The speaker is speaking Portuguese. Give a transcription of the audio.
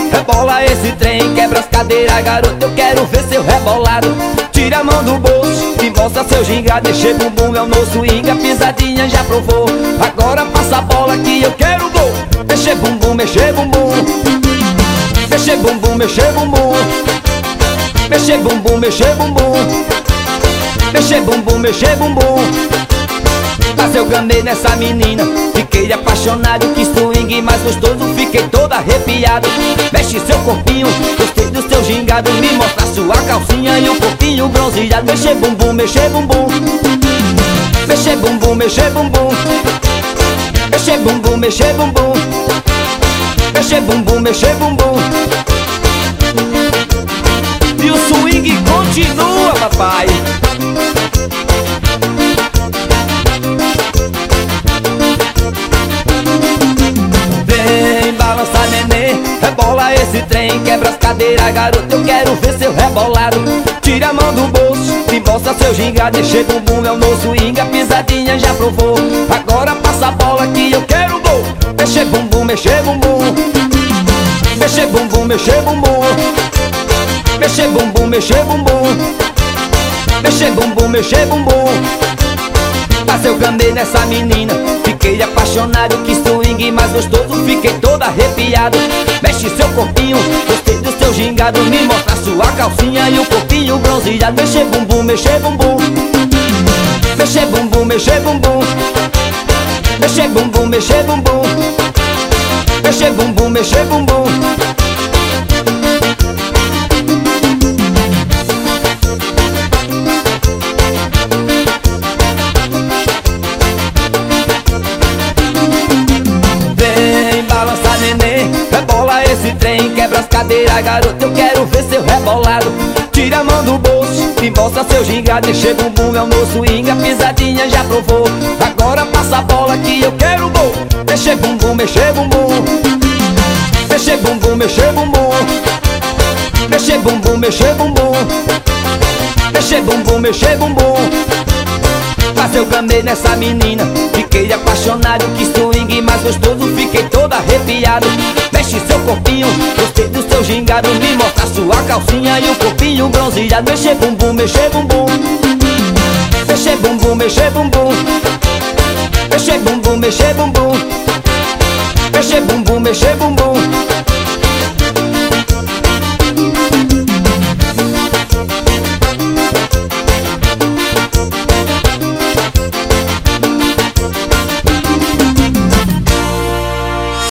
rebola esse trem, quebra as cadeiras, garoto, eu quero ver seu rebolado. Tira a mão do bolso e mostra seu gingado. Mexer bumbum é o nosso swing, a pisadinha já provou. Agora passa a bola que eu quero gol. Mexer bumbum, mexer bumbum. Mexer bumbum, mexer bumbum. Mexer bumbum, mexer bumbum. Mexer bumbum, mexer bumbum. Mas eu gamei nessa menina, fiquei apaixonado. Que swing mais gostoso, fiquei todo arrepiado. Mexe seu corpinho, gostei do seu gingado. Me mostra sua calcinha e o corpinho bronzeado. Mexer bumbum, mexer bumbum. Mexer bumbum, mexer bumbum. Mexer bumbum, mexer bumbum. Mexer bumbum, mexer bumbum. E o swing continua, papai. Vem balançar, nenê, rebola esse trem, quebra as cadeiras, garoto, eu quero ver seu rebolado. Tira a mão do bolso e mostra seu gingado. Mexer bumbum é o nosso swing, a pisadinha já provou. Agora passa a bola que eu quero gol. Mexer bumbum, mexer bumbum. Mexer bumbum, mexer bumbum. Mexer bumbum, mexer bumbum. Mexer bumbum, mexer bumbum. Mas eu gamei nessa menina, fiquei apaixonado. Que swing mais gostoso, fiquei todo arrepiado. Mexe seu corpinho, gostei do seu gingado. Me mostra sua calcinha e o corpinho bronzeado. Mexer bumbum, mexer bumbum. Mexer bumbum, mexer bumbum. Mexer bumbum, mexer bumbum. Mexer bumbum, mexer bumbum. Vem balançar, nenê, rebola esse trem, quebra as cadeiras, garoto, eu quero ver seu rebolado. Tira a mão do bolso e mostra seu gingado. Mexer bumbum é o nosso swing, a pisadinha já provou. Agora passa a bola que eu quero gol. Mexer bumbum, mexer bumbum. Mexer bumbum, mexer bumbum. Mexer bumbum, mexer bumbum. Mexer bumbum, mexer bumbum. Mas eu gamei nessa menina, fiquei apaixonado. Que swing mais gostoso, fiquei todo arrepiado. Mexe seu corpinho, gostei do seu gingado. Me mostra sua calcinha e o corpinho bronzeado. Mexer bumbum, mexer bumbum. Mexer bumbum, mexer bumbum. Mexer bumbum, mexer bumbum. Mexer bumbum, mexer bumbum.